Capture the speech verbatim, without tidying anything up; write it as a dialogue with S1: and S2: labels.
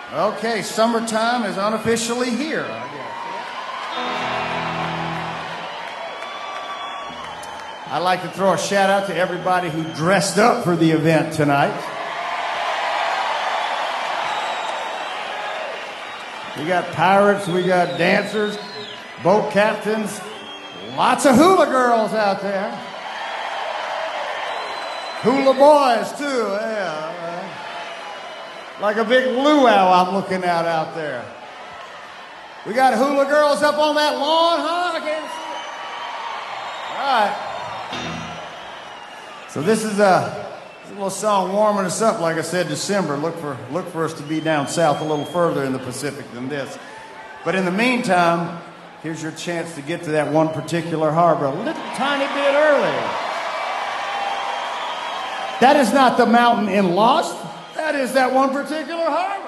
S1: Okay, summertime is unofficially here, I guess. I'd like to throw a shout out to everybody who dressed up for the event tonight. We got pirates, we got dancers, boat captains, lots of hula girls out there. Hula boys, too, yeah. Like a big luau I'm looking at out there. We got hula girls up on that lawn, huh? I can't see it. All right. So this is a, this is a little song warming us up. Like I said, December. Look for, look for us to be down south a little further in the Pacific than this. But in the meantime, here's your chance to get to that one particular harbor a little tiny bit early. That is not the mountain in Lost. That is that one particular harbor.